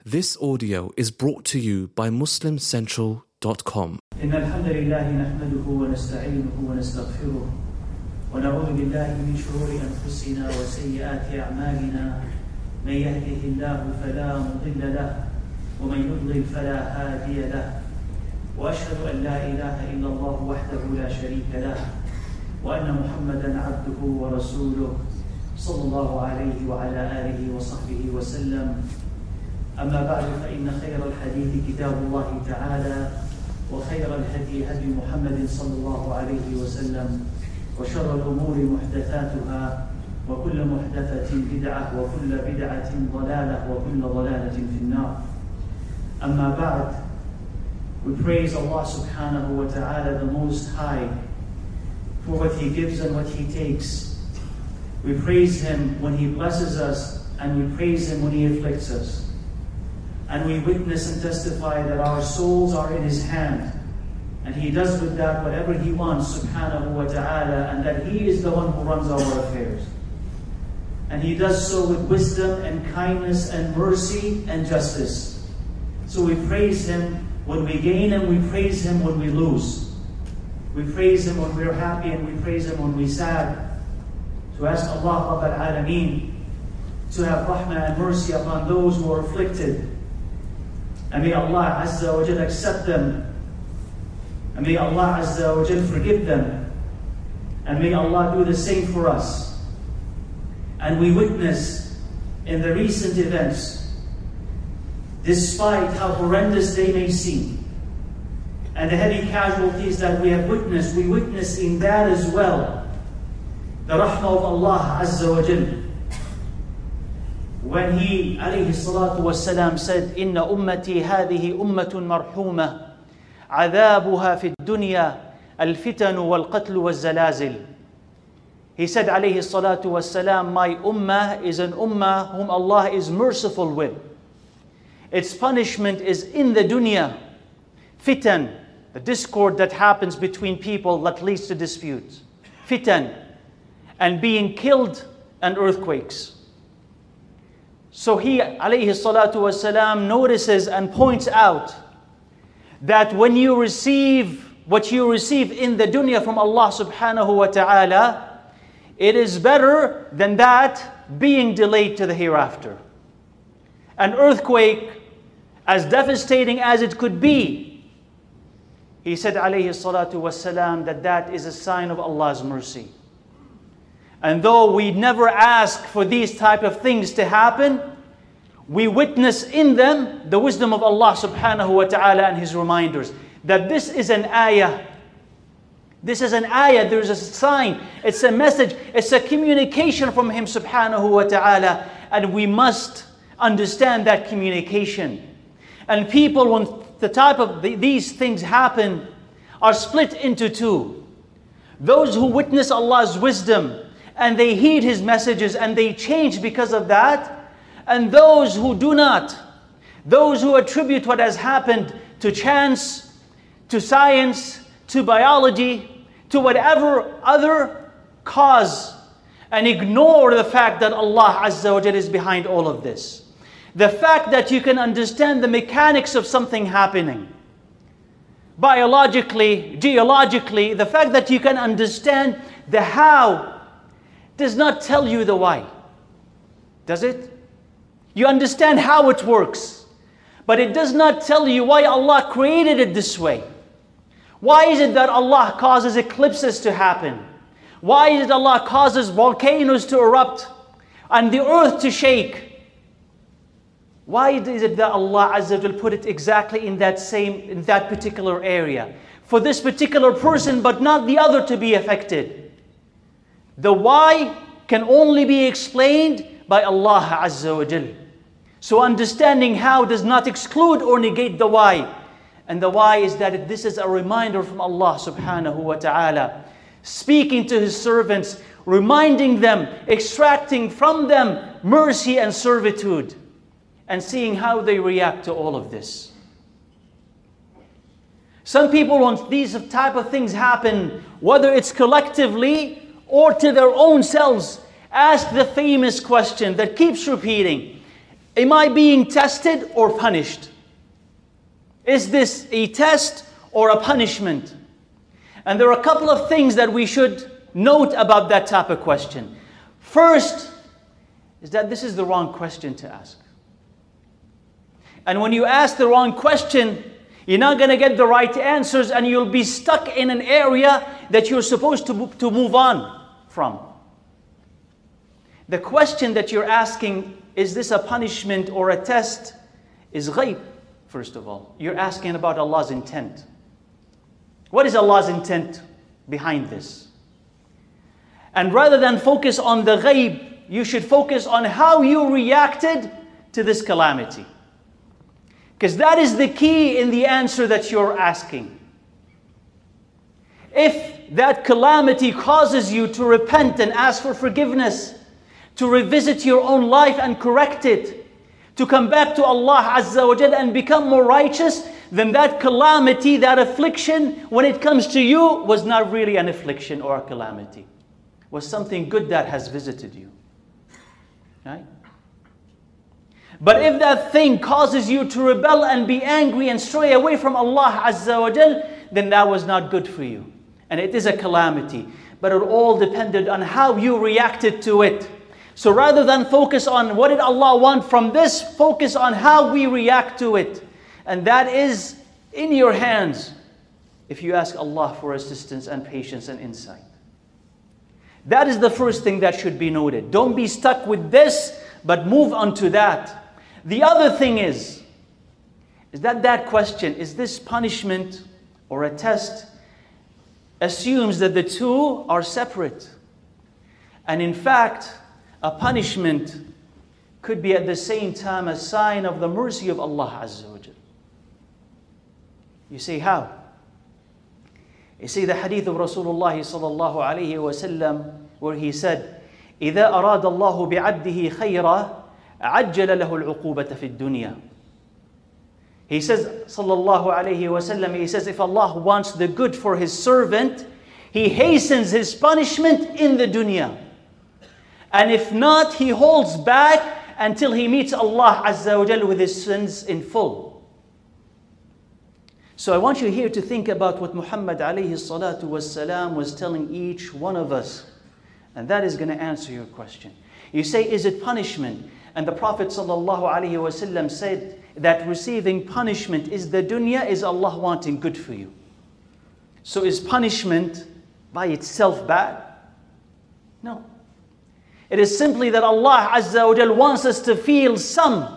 This audio is brought to you by MuslimCentral.com. إن الحمد لله نحمده ونستعينه ونستغفره ونعوذ بالله من شرور أنفسنا وسيئات أعمالنا من يهده الله فلا مضل له ومن يضلل فلا هادي له وأشهد أن لا إله إلا الله وحده لا شريك له وأن محمدا عبده ورسوله صلى الله عليه وعلى آله وصحبه وسلم. أما بعد فإن خير الحديث كتاب الله تعالى وخير الهدي هدي محمد صلى الله عليه وسلم وشر الأمور محدثاتها وكل محدثة بدعة وكل بدعة ضلالة وكل ضلالة في النار. أما بعد, we praise Allah subhanahu wa ta'ala, the Most High, for what He gives and what He takes. We praise Him when He blesses us, and we praise Him when He afflicts us. And we witness and testify that our souls are in His hand, and He does with that whatever He wants subhanahu wa ta'ala, and that He is the one who runs our affairs. And He does so with wisdom and kindness and mercy and justice. So we praise Him when we gain, and we praise Him when we lose. We praise Him when we're happy, and we praise Him when we're sad. To ask Allah Rabb al-Alameen to have rahmah and mercy upon those who are afflicted. And may Allah Azza wa Jal accept them. And may Allah Azza wa Jal forgive them. And may Allah do the same for us. And we witness in the recent events, despite how horrendous they may seem, and the heavy casualties that we have witnessed, we witness in that as well the rahmah of Allah Azza wa Jal. When He alayhi salatu wassalam said, إِنَّ أُمَّتِي هَذِهِ أُمَّةٌ مَرْحُومَةٌ عَذَابُهَا فِي الدُّنْيَا الْفِتَنُ وَالْقَتْلُ وَالزَّلَازِلُ. He said alayhi salatu wassalam, my ummah is an ummah whom Allah is merciful with. Its punishment is in the dunya. Fitan, the discord that happens between people that leads to disputes. Fitan, and being killed, and earthquakes. So he, alayhi salatu wasalam, notices and points out that when you receive what you receive in the dunya from Allah subhanahu wa ta'ala, it is better than that being delayed to the hereafter. An earthquake, as devastating as it could be, he said alayhi salatu wasalam, that is a sign of Allah's mercy. And though we never ask for these type of things to happen, we witness in them the wisdom of Allah subhanahu wa ta'ala and His reminders. That this is an ayah. This is an ayah, there is a sign, it's a message, it's a communication from Him subhanahu wa ta'ala. And we must understand that communication. And people, when the type of these things happen, are split into two. Those who witness Allah's wisdom, and they heed His messages and they change because of that. And those who do not, those who attribute what has happened to chance, to science, to biology, to whatever other cause, and ignore the fact that Allah Azza wa Jalla is behind all of this. The fact that you can understand the mechanics of something happening, biologically, geologically, the fact that you can understand the how does not tell you the why. Does it? You understand how it works, but it does not tell you why Allah created it this way. Why is it that Allah causes eclipses to happen? Why is it Allah causes volcanoes to erupt and the earth to shake? Why is it that Allah Azza wa Jal put it exactly in that particular area? For this particular person, but not the other to be affected. The why can only be explained by Allah Azza wa Jal. So understanding how does not exclude or negate the why. And the why is that this is a reminder from Allah subhanahu wa ta'ala, speaking to His servants, reminding them, extracting from them mercy and servitude, and seeing how they react to all of this. Some people, when these type of things happen, whether it's collectively or to their own selves, ask the famous question that keeps repeating. Am I being tested or punished? Is this a test or a punishment? And there are a couple of things that we should note about that type of question. First is that this is the wrong question to ask. And when you ask the wrong question, you're not going to get the right answers, and you'll be stuck in an area that you're supposed to move on from. The question that you're asking, is this a punishment or a test, is ghaib, first of all. You're asking about Allah's intent. What is Allah's intent behind this? And rather than focus on the ghaib, you should focus on how you reacted to this calamity. Because that is the key in the answer that you're asking. If that calamity causes you to repent and ask for forgiveness, to revisit your own life and correct it, to come back to Allah Azza wa Jal and become more righteous, then that calamity, that affliction, when it comes to you, was not really an affliction or a calamity. It was something good that has visited you. Right? But if that thing causes you to rebel and be angry and stray away from Allah Azza wa Jal, then that was not good for you. And it is a calamity. But it all depended on how you reacted to it. So rather than focus on what did Allah want from this, focus on how we react to it. And that is in your hands if you ask Allah for assistance and patience and insight. That is the first thing that should be noted. Don't be stuck with this, but move on to that. The other thing is that question, is this punishment or a test, assumes that the two are separate. And in fact, a punishment could be at the same time a sign of the mercy of Allah Azza wa Jal. You say, how? You see the hadith of Rasulullah sallallahu alayhi wa sallam, where he said, إِذَا أَرَادَ اللَّهُ بِعَبْدِهِ خَيْرًا عَجَّلَ لَهُ الْعُقُوبَةَ فِي الدُّنْيَا. He says, sallallahu alayhi wa sallam, he says, if Allah wants the good for His servant, He hastens His punishment in the dunya. And if not, He holds back until he meets Allah Azza wa Jal with his sins in full. So I want you here to think about what Muhammad alayhi salatu wassalam was telling each one of us. And that is going to answer your question. You say, is it punishment? And the Prophet sallallahu alayhi wasallam said that receiving punishment is the dunya, is Allah wanting good for you. So is punishment by itself bad? No. It is simply that Allah Azza wa Jal wants us to feel some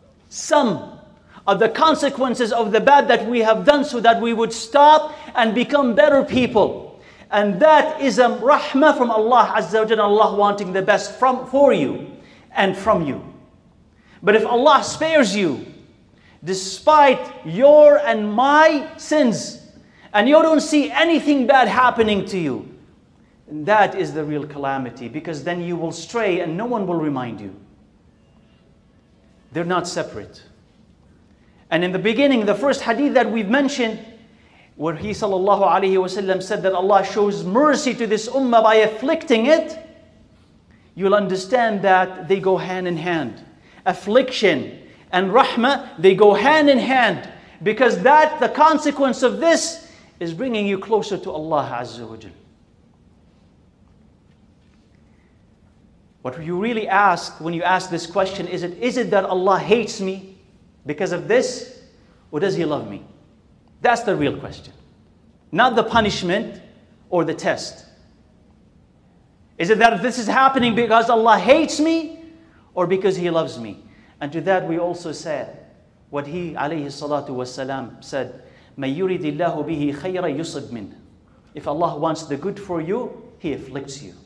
of the consequences of the bad that we have done, so that we would stop and become better people. And that is a rahmah from Allah Azza wa Jal, Allah wanting the best for you and from you. But if Allah spares you, despite your and my sins, and you don't see anything bad happening to you, that is the real calamity, because then you will stray and no one will remind you. They're not separate. And in the beginning, the first hadith that we've mentioned, where he sallallahu alayhi wasallam said that Allah shows mercy to this ummah by afflicting it, you'll understand that they go hand in hand. Affliction and rahmah, they go hand in hand, because that the consequence of this is bringing you closer to Allah Azza wa Jal. What you really ask when you ask this question, is it that Allah hates me because of this, or does He love me? That's the real question. Not the punishment or the test. Is it that this is happening because Allah hates me, or because He loves me? And to that we also said what He alayhi salatu wasalam said, مَن يُرِدِ اللَّهُ بِهِ خَيْرًا يُصِبْ مِنْهُ. If Allah wants the good for you, He afflicts you.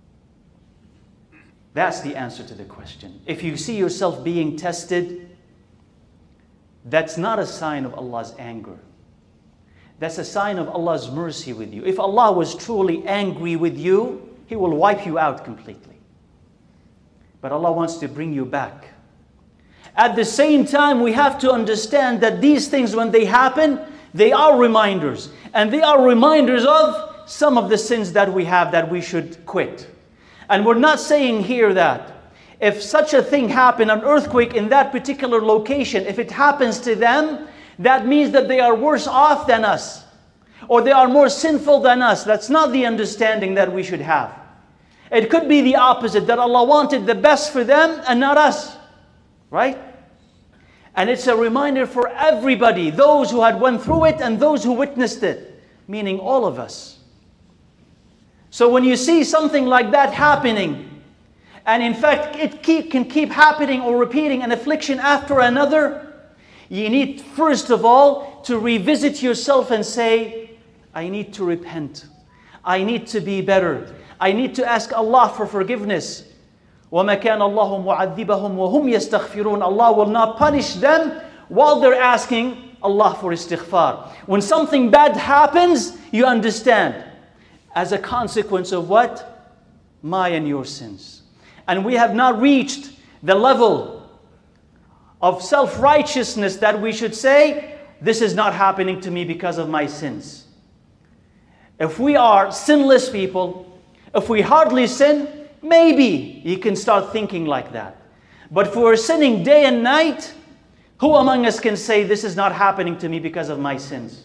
That's the answer to the question. If you see yourself being tested, that's not a sign of Allah's anger. That's a sign of Allah's mercy with you. If Allah was truly angry with you, He will wipe you out completely. But Allah wants to bring you back. At the same time, we have to understand that these things, when they happen, they are reminders. And they are reminders of some of the sins that we have that we should quit. And we're not saying here that If such a thing happened, an earthquake in that particular location, if it happens to them, that means that they are worse off than us, or they are more sinful than us. That's not the understanding that we should have. It could be the opposite, that Allah wanted the best for them and not us, right? And it's a reminder for everybody, those who had went through it and those who witnessed it, meaning all of us. So when you see something like that happening, and in fact it can keep happening or repeating an affliction after another, you need first of all to revisit yourself and say, I need to repent. I need to be better. I need to ask Allah for forgiveness. وَمَا كَانَ اللَّهُ مُعَذِّبَهُمْ وَهُمْ يَسْتَغْفِرُونَ. Allah will not punish them while they're asking Allah for istighfar. When something bad happens, you understand, as a consequence of what? My and your sins. And we have not reached the level of self-righteousness that we should say, this is not happening to me because of my sins. If we are sinless people, if we hardly sin, maybe you can start thinking like that. But if we're sinning day and night, who among us can say this is not happening to me because of my sins?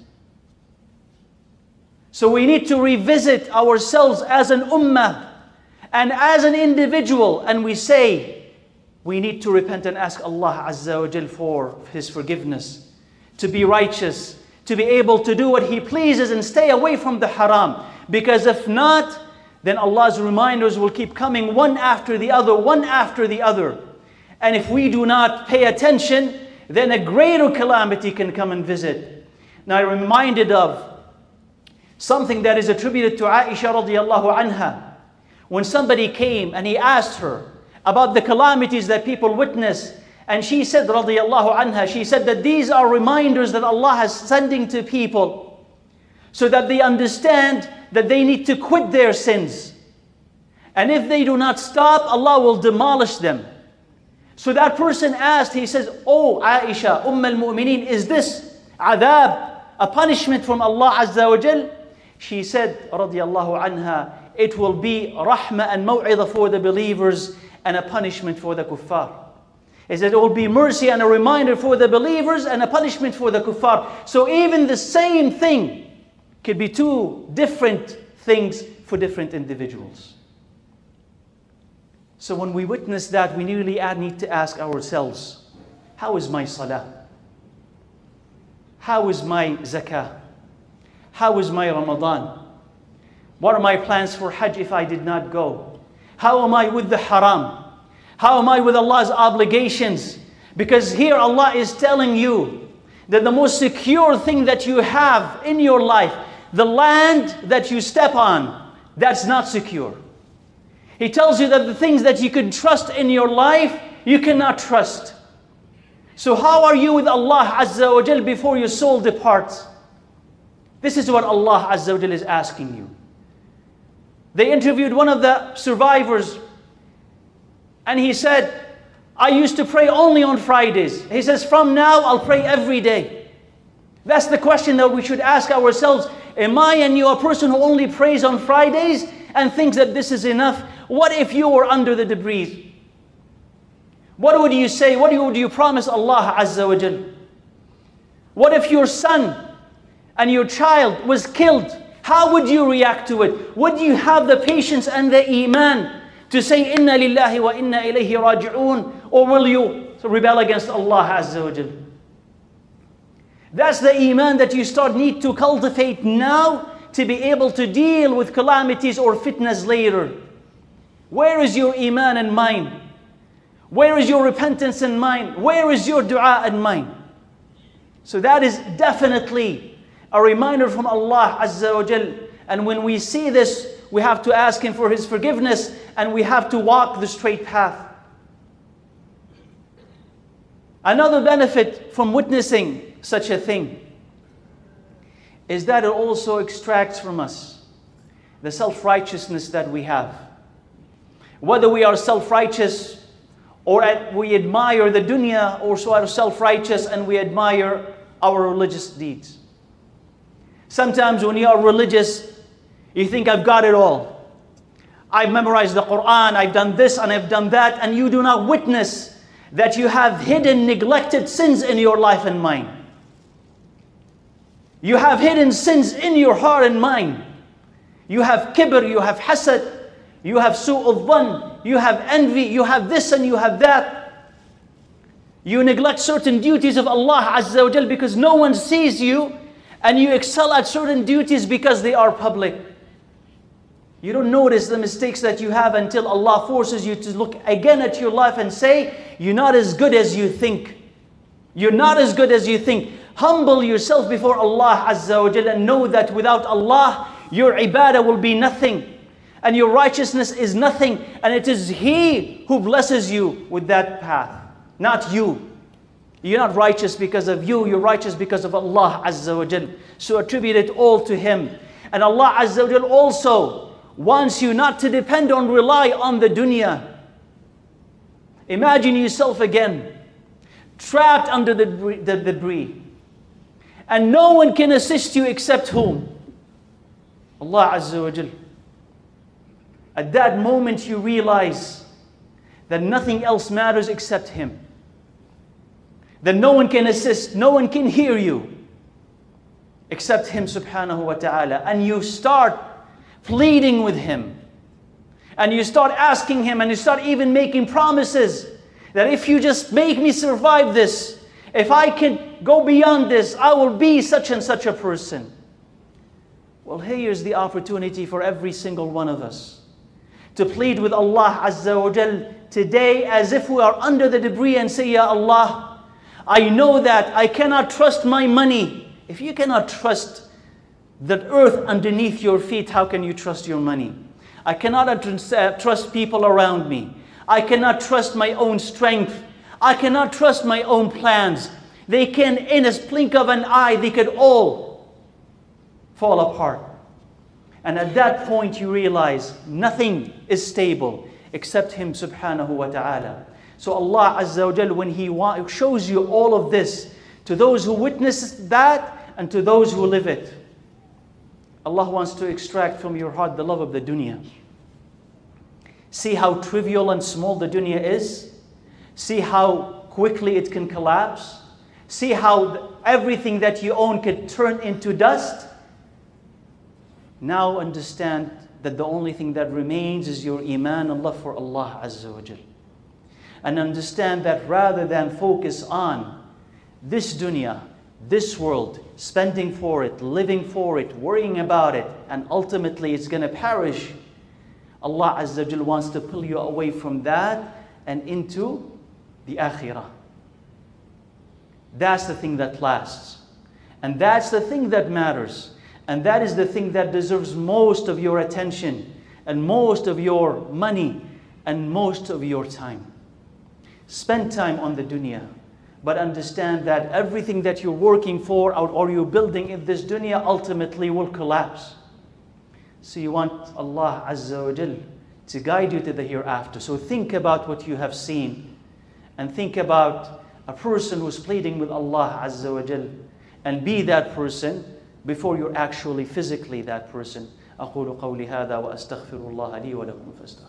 So we need to revisit ourselves as an ummah and as an individual, and we say we need to repent and ask Allah Azza wa Jal for His forgiveness, to be righteous, to be able to do what He pleases and stay away from the haram. Because if not, then Allah's reminders will keep coming one after the other, one after the other. And if we do not pay attention, then a greater calamity can come and visit. Now I'm reminded of something that is attributed to Aisha radiallahu anha. When somebody came and he asked her about the calamities that people witness, and she said radiallahu anha, she said that these are reminders that Allah is sending to people so that they understand that they need to quit their sins. And if they do not stop, Allah will demolish them. So that person asked, he says, Oh Aisha, al-Mu'mineen, is this adab, a punishment from Allah Azza wa Jal? She said, radiyallahu anha, it will be rahmah and maw'idah for the believers and a punishment for the kuffar. He said it will be mercy and a reminder for the believers and a punishment for the kuffar. So even the same thing could be two different things for different individuals. So when we witness that, we really need to ask ourselves, how is my salah? How is my zakah? How is my Ramadan? What are my plans for Hajj if I did not go? How am I with the haram? How am I with Allah's obligations? Because here Allah is telling you that the most secure thing that you have in your life, the land that you step on, that's not secure. He tells you that the things that you can trust in your life, you cannot trust. So how are you with Allah Azza wa Jal before your soul departs? This is what Allah Azza wa Jal is asking you. They interviewed one of the survivors, and he said, I used to pray only on Fridays. He says, from now I'll pray every day. That's the question that we should ask ourselves. Am I and you a person who only prays on Fridays and thinks that this is enough? What if you were under the debris? What would you say? What would you promise Allah Azza wa Jal? What if your son and your child was killed? How would you react to it? Would you have the patience and the iman to say, Inna lillahi wa inna ilayhi raji'un? Or will you rebel against Allah Azza wa Jal? That's the iman that you need to cultivate now to be able to deal with calamities or fitnas later. Where is your iman and mind? Where is your repentance and mind? Where is your dua and mind? So that is definitely a reminder from Allah Azza wa Jal. And when we see this, we have to ask Him for His forgiveness and we have to walk the straight path. Another benefit from witnessing such a thing is that it also extracts from us the self-righteousness that we have. Whether we are self-righteous or we admire the dunya, or so are self-righteous and we admire our religious deeds. Sometimes when you are religious, you think, I've got it all. I've memorized the Quran, I've done this and I've done that, and you do not witness that you have hidden, neglected sins in your life and mind. You have hidden sins in your heart and mind. You have kibr, you have hasad, you have su'ul dhan, you have envy, you have this and you have that. You neglect certain duties of Allah Azza wa Jal because no one sees you, and you excel at certain duties because they are public. You don't notice the mistakes that you have until Allah forces you to look again at your life and say, you're not as good as you think. You're not as good as you think. Humble yourself before Allah Azza wa Jal and know that without Allah, your ibadah will be nothing. And your righteousness is nothing. And it is He who blesses you with that path, not you. You're not righteous because of you. You're righteous because of Allah Azza wa Jal. So attribute it all to Him. And Allah Azza wa Jal also wants you not to depend on, rely on the dunya. Imagine yourself again, trapped under the debris. And no one can assist you except whom? Allah Azza wa Jal. At that moment you realize that nothing else matters except Him. That no one can assist, no one can hear you except Him subhanahu wa ta'ala. And you start pleading with Him. And you start asking Him, and you start even making promises that if you just make me survive this, if I can go beyond this, I will be such and such a person. Well, here's the opportunity for every single one of us to plead with Allah Azza wa Jal today as if we are under the debris and say, Ya Allah, I know that I cannot trust my money. If you cannot trust the earth underneath your feet, how can you trust your money? I cannot trust people around me. I cannot trust my own strength. I cannot trust my own plans. They can, in a blink of an eye, they could all fall apart. And at that point you realize nothing is stable except Him subhanahu wa ta'ala. So Allah Azza wa Jal, when He shows you all of this, to those who witness that and to those who live it, Allah wants to extract from your heart the love of the dunya. See how trivial and small the dunya is. See how quickly it can collapse. See how everything that you own could turn into dust. Now understand that the only thing that remains is your iman and love for Allah Azza wa Jal. And understand that rather than focus on this dunya, this world, spending for it, living for it, worrying about it, and ultimately it's going to perish, Allah Azza wa Jal wants to pull you away from that and into the akhirah. That's the thing that lasts. And that's the thing that matters. And that is the thing that deserves most of your attention and most of your money and most of your time. Spend time on the dunya, but understand that everything that you're working for or you're building in this dunya ultimately will collapse. So you want Allah Azza wa Jal to guide you to the hereafter. So think about what you have seen and think about a person who's pleading with Allah Azza wa Jal, and be that person before you're actually physically that person. أقول قولي هذا وأستغفر الله لي ولكم فاستغفروا.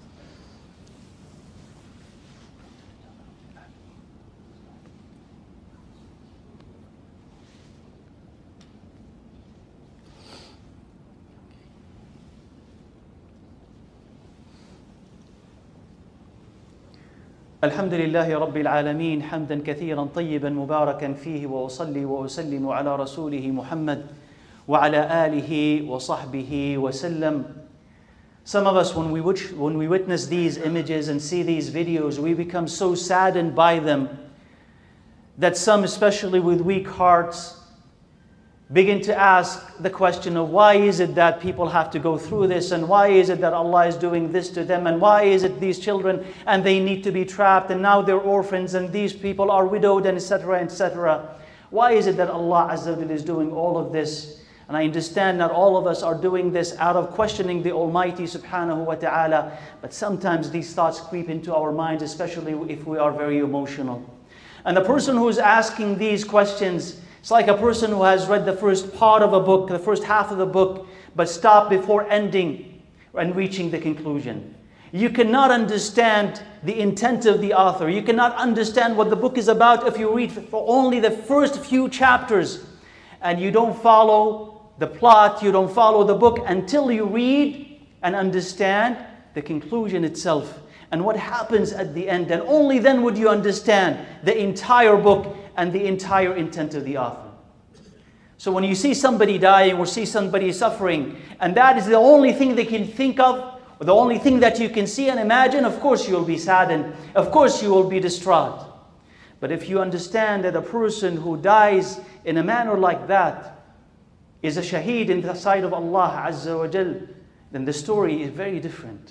الحمد لله رب العالمين حمدا كثيرا طيبا مباركا فيه وأصلي وأسلم على رسوله محمد وعلى آله وصحبه وسلم. Some of us, when we witness these images and see these videos, we become so saddened by them that some, especially with weak hearts, begin to ask the question of why is it that people have to go through this, and why is it that Allah is doing this to them, and why is it these children and they need to be trapped and now they're orphans and these people are widowed and etc. etc. Why is it that Allah Azza wa Jalla is doing all of this? And I understand that all of us are doing this out of questioning the Almighty subhanahu wa ta'ala, but sometimes these thoughts creep into our minds, especially if we are very emotional. And the person who is asking these questions, it's like a person who has read the first part of a book, the first half of the book, but stopped before ending. and reaching the conclusion. You cannot understand the intent of the author. You cannot understand what the book is about if you read for only the first few chapters and you don't follow the plot, you don't follow the book until you read and understand the conclusion itself and what happens at the end. And only then would you understand the entire book and the entire intent of the author. So when you see somebody dying or see somebody suffering, and that is the only thing they can think of, or the only thing that you can see and imagine, of course you will be saddened. Of course you will be distraught. But if you understand that a person who dies in a manner like that is a shaheed in the sight of Allah Azza wa Jal, then the story is very different.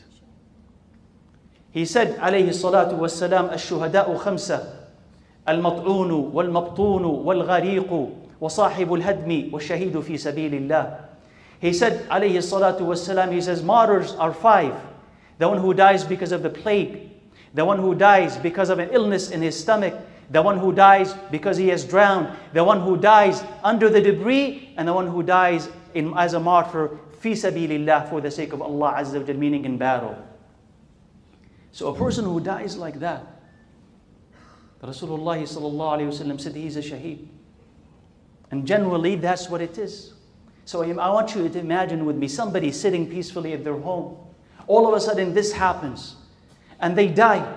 He said, alayhi salatu wassalam, الشهداء خمسة المطعون والمبطون والغريق وصاحب الهدم والشهيد في سبيل الله. He said, alayhi salatu wassalam, he says, martyrs are 5. The one who dies because of the plague, the one who dies because of an illness in his stomach, the one who dies because he has drowned, the one who dies under the debris, and the one who dies as a martyr, fi sabilillah, for the sake of Allah Azza wa Jal, meaning in battle. So a person who dies like that, Rasulullah sallallahu alayhi wa sallam said he's a shaheed. And generally that's what it is. So I want you to imagine with me somebody sitting peacefully at their home. All of a sudden this happens and they die.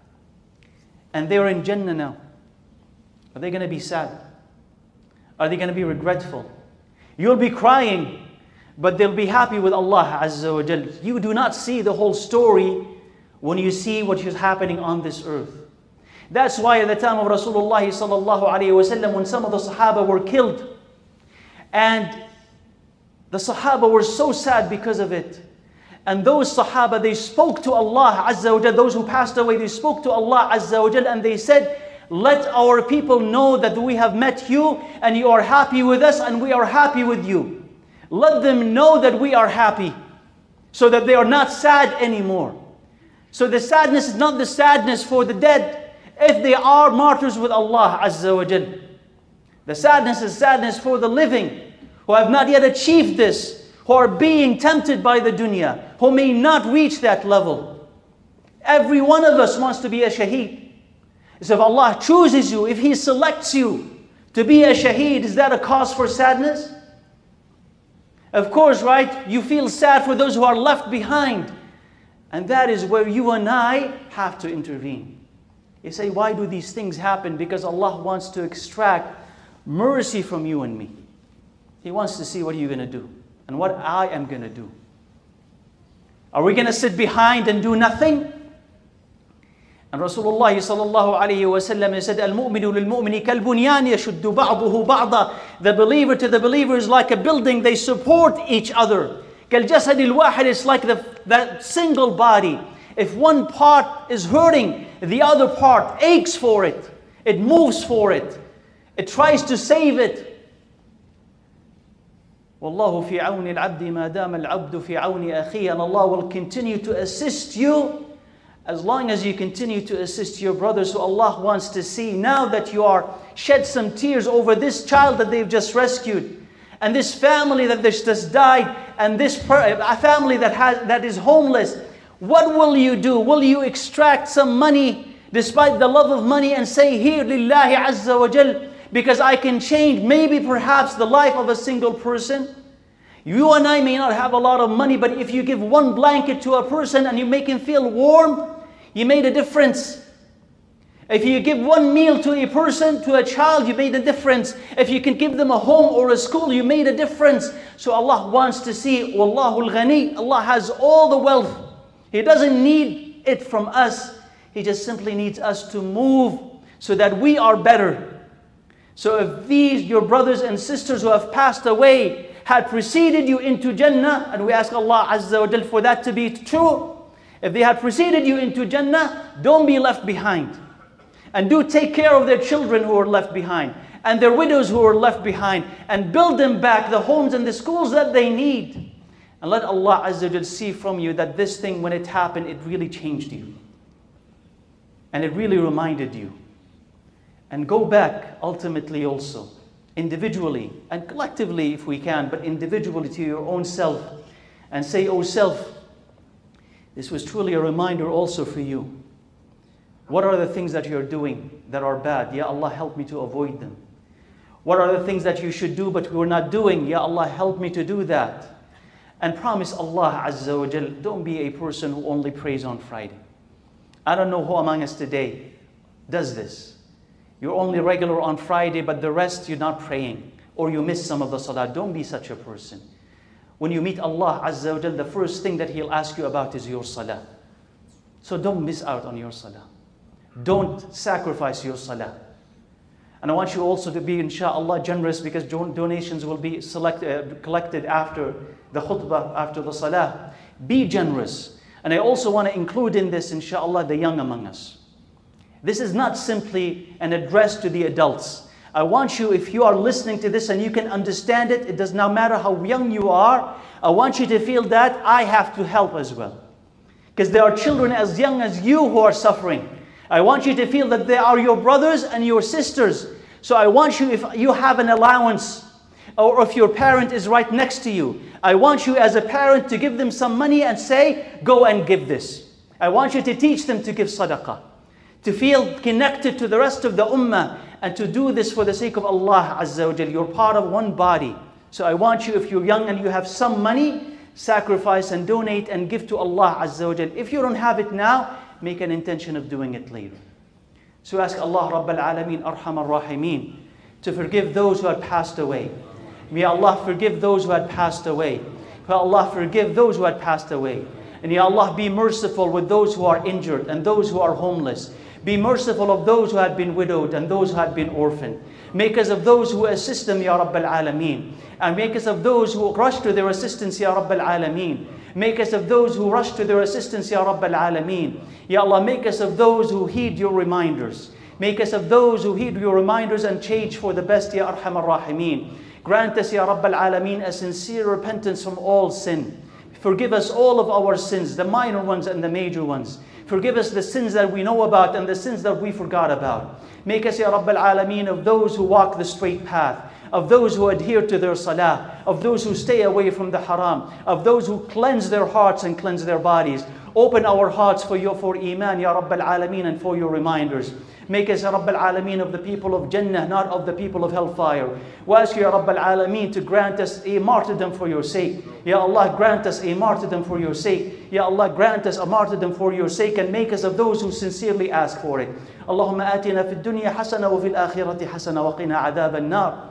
And they're in Jannah now. Are they going to be sad? Are they going to be regretful? You'll be crying, but they'll be happy with Allah Azza wa Jal. You do not see the whole story when you see what is happening on this earth. That's why at the time of Rasulullah sallallahu alayhi wa sallam, when some of the Sahaba were killed, and the Sahaba were so sad because of it. And those Sahaba, they spoke to Allah Azza wa Jal, those who passed away, they spoke to Allah Azza wa Jal, and they said, let our people know that we have met you, and you are happy with us, and we are happy with you. Let them know that we are happy, so that they are not sad anymore. So the sadness is not the sadness for the dead, if they are martyrs with Allah Azza wa Jal. The sadness is sadness for the living, who have not yet achieved this, who are being tempted by the dunya, who may not reach that level. Every one of us wants to be a shaheed. So if Allah chooses you, if He selects you to be a shaheed, is that a cause for sadness? Of course, right? You feel sad for those who are left behind. And that is where you and I have to intervene. You say, why do these things happen? Because Allah wants to extract mercy from you and me. He wants to see what you're going to do and what I am going to do. Are we going to sit behind and do nothing? And Rasulullah sallallahu alayhi wa sallam said, Al-mu'minu lil-mu'mini kal-bunyan yashuddu ba'duhu ba'da. The believer to the believer is like a building, they support each other. Kal-jasad al-wahid is like that single body. If one part is hurting, the other part aches for it. It moves for it. It tries to save it. Wallahu fi awni al-abdi ma dama al-abdu fi awni akhi. And Allah will continue to assist you as long as you continue to assist your brothers. So Allah wants to see, now that you are shed some tears over this child that they've just rescued, and this family that just died, and this family that is homeless, what will you do? Will you extract some money despite the love of money and say, here lillahi azza wa jal, because I can change maybe perhaps the life of a single person? You and I may not have a lot of money, but if you give one blanket to a person and you make him feel warm, you made a difference. If you give one meal to a person, to a child, you made a difference. If you can give them a home or a school, you made a difference. So Allah wants to see, Wallahu al-Ghani, Allah has all the wealth. He doesn't need it from us. He just simply needs us to move so that we are better. So if these, your brothers and sisters who have passed away, had preceded you into Jannah, and we ask Allah Azza wa Jal for that to be true, if they had preceded you into Jannah, don't be left behind. And do take care of their children who are left behind, and their widows who are left behind, and build them back the homes and the schools that they need. And let Allah Azza wa Jal see from you that this thing, when it happened, it really changed you. And it really reminded you. And go back ultimately also, individually and collectively if we can, but individually to your own self, and say, oh self, This was truly a reminder also for you. What are the things that you're doing that are bad? Ya Allah, help me to avoid them. What are the things that you should do but we're not doing? Ya Allah, help me to do that. And promise Allah Azza wa Jal, don't be a person who only prays on Friday. I don't know who among us today does this. You're only regular on Friday, but the rest you're not praying. Or you miss some of the salah. Don't be such a person. When you meet Allah Azza wa Jal, the first thing that He'll ask you about is your salah. So don't miss out on your salah. Don't sacrifice your salah. And I want you also to be, inshaAllah, generous, because donations will be collected after the khutbah, after the salah. Be generous. And I also want to include in this, inshaAllah, the young among us. This is not simply an address to the adults. I want you, if you are listening to this and you can understand it, it does not matter how young you are, I want you to feel that I have to help as well. Because there are children as young as you who are suffering. I want you to feel that they are your brothers and your sisters. So I want you, if you have an allowance, or if your parent is right next to you, I want you as a parent to give them some money and say, go and give this. I want you to teach them to give sadaqah, to feel connected to the rest of the ummah, and to do this for the sake of Allah Azza wa Jal. You're part of one body. So I want you, if you're young and you have some money, sacrifice and donate and give to Allah Azza wa Jal. If you don't have it now, make an intention of doing it later. So ask Allah Rabbal Alameen, Arhamar Rahimeen, to forgive those who had passed away. May Allah forgive those who had passed away. May Allah forgive those who had passed away. And Ya Allah, be merciful with those who are injured and those who are homeless. Be merciful of those who had been widowed and those who had been orphaned. Make us of those who assist them, Ya Rabbal Alameen. And make us of those who rush to their assistance, Ya Rabbal Alameen. Make us of those who rush to their assistance, Ya Rabbal Alameen. Ya Allah, make us of those who heed your reminders. Make us of those who heed your reminders and change for the best, Ya Arhamar Rahimeen. Grant us, Ya Rabbal Alameen, a sincere repentance from all sin. Forgive us all of our sins, the minor ones and the major ones. Forgive us the sins that we know about and the sins that we forgot about. Make us, Ya Rabbal Alameen, of those who walk the straight path, of those who adhere to their salah, of those who stay away from the haram, of those who cleanse their hearts and cleanse their bodies. Open our hearts for Iman, Ya Rabbal Alameen, and for your reminders. Make us, Ya Rabbal Alameen, of the people of Jannah, not of the people of hellfire. We ask you, Ya Rabbal Alameen, to grant us a martyrdom for your sake. Ya Allah, grant us a martyrdom for your sake. Ya Allah, grant us a martyrdom for your sake and make us of those who sincerely ask for it. Allahumma atina fid dunya hasana wa fil akhirati hasana wa qina adhab an-nar.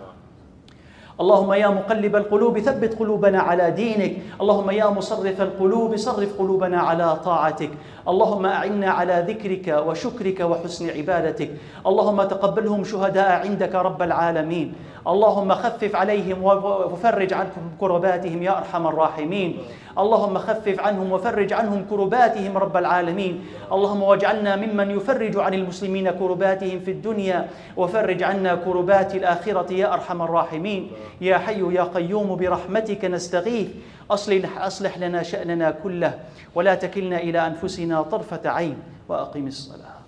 اللهم يا مقلب القلوب ثبت قلوبنا على دينك. اللهم يا مصرف القلوب صرف قلوبنا على طاعتك. اللهم أعنا على ذكرك وشكرك وحسن عبادتك. اللهم تقبلهم شهداء عندك رب العالمين. اللهم خفف عليهم وفرج عنهم كرباتهم يا أرحم الراحمين. اللهم خفف عنهم وفرج عنهم كرباتهم رب العالمين. اللهم واجعلنا ممن يفرج عن المسلمين كرباتهم في الدنيا وفرج عنا كربات الآخرة يا أرحم الراحمين. يا حي يا قيوم برحمتك نستغيث. أصلح لنا شأننا كله ولا تكلنا إلى أنفسنا طرفة عين وأقم الصلاة.